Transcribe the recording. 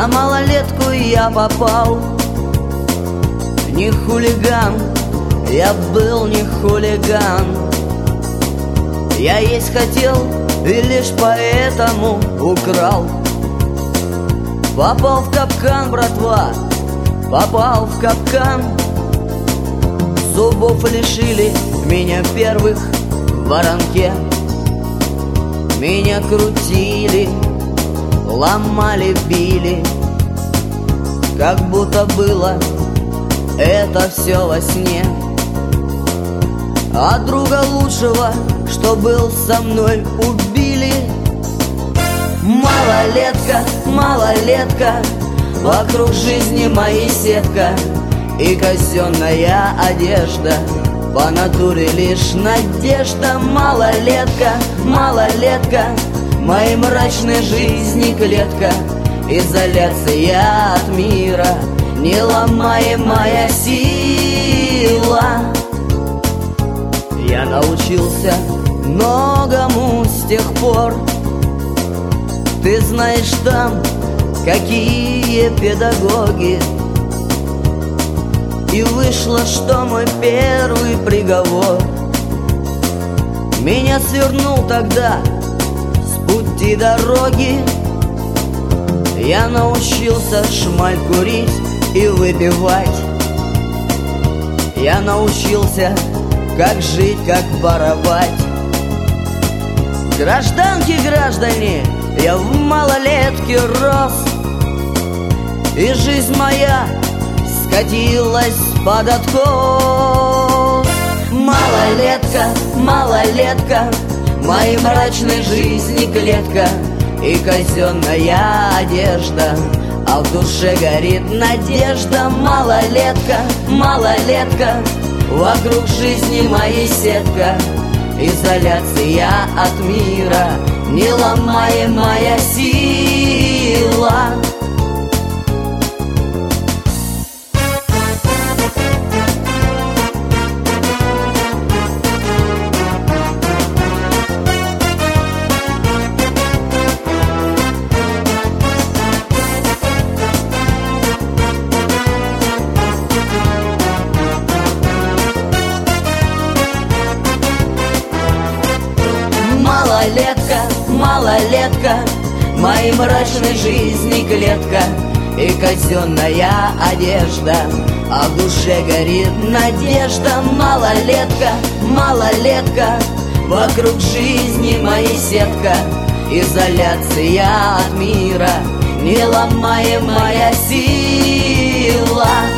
На малолетку я попал, не хулиган, я был не хулиган. Я есть хотел и лишь поэтому украл. Попал в капкан, братва, попал в капкан. Зубов лишили меня первых в воронке. Меня крутили, ломали, били, как будто было это все во сне. А друга лучшего, что был со мной, убили. Малолетка, малолетка, вокруг жизни моей сетка и казенная одежда, по натуре лишь надежда. Малолетка, малолетка, моей мрачной жизни клетка, изоляция от мира, неломаемая сила. Я научился многому с тех пор. Ты знаешь там, какие педагоги. И вышло, что мой первый приговор меня свернул тогда с пути дороги. Я научился шмаль курить и выпивать. Я научился, как жить, как воровать. Гражданки, граждане, я в малолетке рос, и жизнь моя скатилась под откос. Малолетка, малолетка, моей мрачной жизни клетка и казенная одежда, а в душе горит надежда. Малолетка, малолетка, вокруг жизни моей сетка, изоляция от мира, неломаемая сила. Малолетка, малолетка, моей мрачной жизни клетка и казенная одежда, а в душе горит надежда. Малолетка, малолетка, вокруг жизни моей сетка, изоляция от мира, неломаемая сила.